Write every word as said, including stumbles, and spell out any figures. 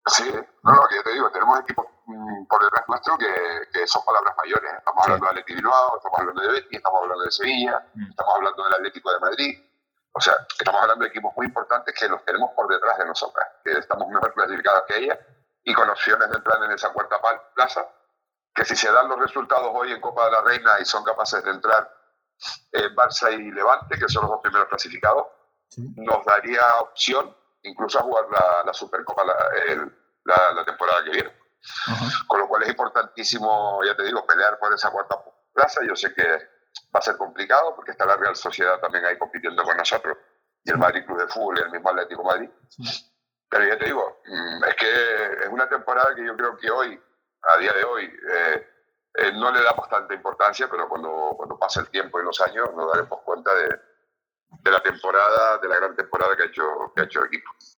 Sí, no, no, que yo te digo, tenemos equipos mm, por detrás nuestro que, que son palabras mayores. Estamos Sí. hablando de Atleti Bilbao, estamos hablando de Betis, estamos hablando de Sevilla, Mm. estamos hablando del Atlético de Madrid. O sea, estamos hablando de equipos muy importantes que los tenemos por detrás de nosotras, que estamos mejor clasificados que ellas y con opciones de entrar en esa cuarta plaza, que si se dan los resultados hoy en Copa de la Reina y son capaces de entrar eh, Barça y Levante, que son los dos primeros clasificados, Sí. nos daría opción incluso a jugar la, la Supercopa la, el, la, la temporada que viene. Uh-huh. Con lo cual es importantísimo, ya te digo, pelear por esa cuarta plaza. Yo sé que va a ser complicado porque está la Real Sociedad también ahí compitiendo con nosotros y el Madrid Club de Fútbol y el mismo Atlético de Madrid. Sí. Pero ya te digo, es que es una temporada que yo creo que hoy, a día de hoy, eh, eh, no le damos tanta importancia, pero cuando, cuando pase el tiempo y los años nos daremos cuenta de, de la temporada, de la gran temporada que ha hecho, que ha hecho el equipo.